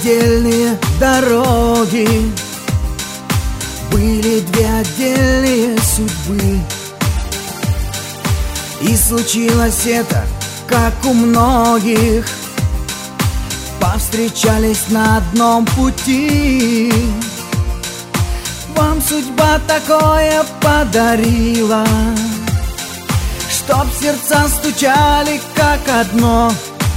отдельные дороги, были две отдельные судьбы. И случилось это, как у многих, повстречались на одном пути. Вам судьба такое подарила, чтоб сердца стучали как одно,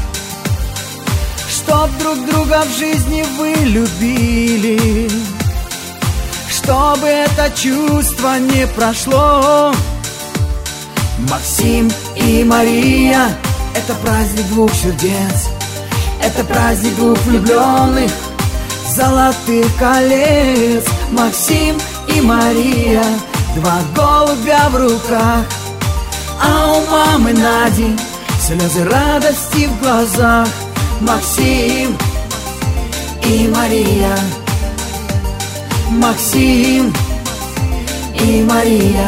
чтоб друг друга в жизни вы любили, чтобы это чувство не прошло. Максим и Мария — это праздник двух сердец, это праздник двух влюбленных, золотых колец. Максим и Мария — два голубя в руках, а у мамы Нади слезы радости в глазах. Максим и Мария, Максим и Мария.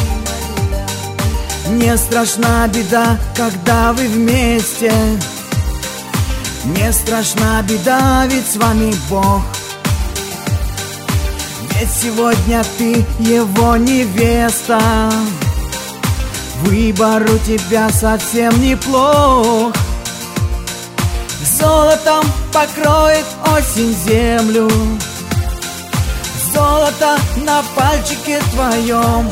Не страшна беда, когда вы вместе, не страшна беда, ведь с вами Бог. Ведь сегодня ты его невеста, выбор у тебя совсем неплох. Золотом покроет осень землю, золото на пальчике твоем.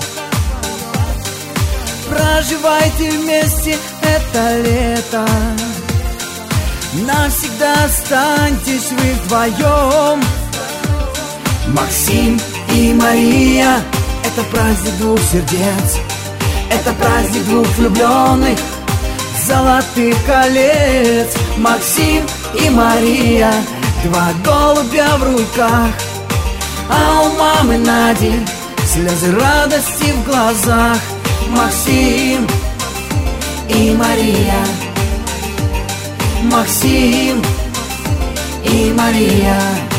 Проживайте вместе это лето, навсегда останьтесь вы вдвоем. Максим и Мария — это праздник двух сердец, это праздник двух влюбленных, золотых колец. Максим и Мария — два голубя в руках, а у мамы Нади слезы радости в глазах. Максим и Мария, Максим и Мария.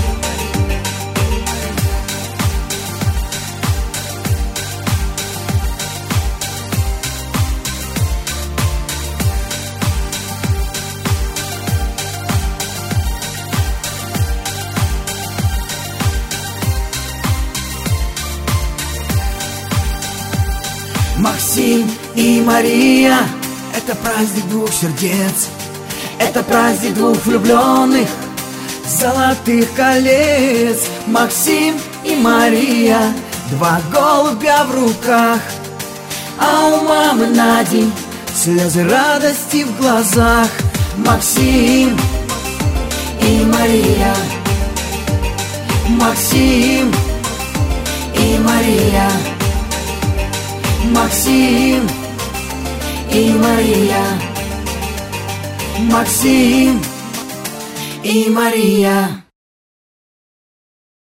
Максим и Мария — это праздник двух сердец, это праздник двух влюбленных, золотых колец. Максим и Мария — два голубя в руках, а у мамы Нади слезы радости в глазах. Максим и Мария, Максим и Мария, Максим и Мария, Максим и Мария.